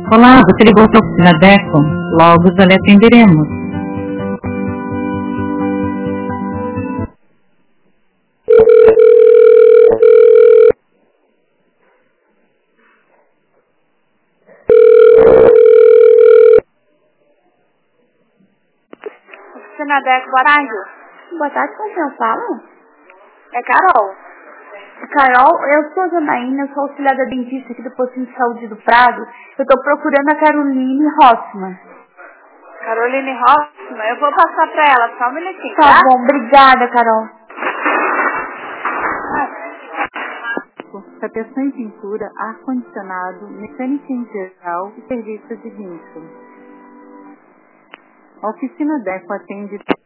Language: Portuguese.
Olá, você ligou para a oficina Deco? Logo já lhe atenderemos. Oficina Deco, boa tarde. Boa tarde, com quem eu falo? É Carol. Carol, eu sou a Janaína, eu sou auxiliar da dentista aqui do Postinho de Saúde do Prado. Eu tô procurando a Caroline Rossmann. Caroline Hoffman, eu vou passar pra ela, só um minutinho, Tá bom, obrigada, Carol. Tapeação e pintura, ar-condicionado, mecânica em geral e serviços de guincho. A oficina Deco atende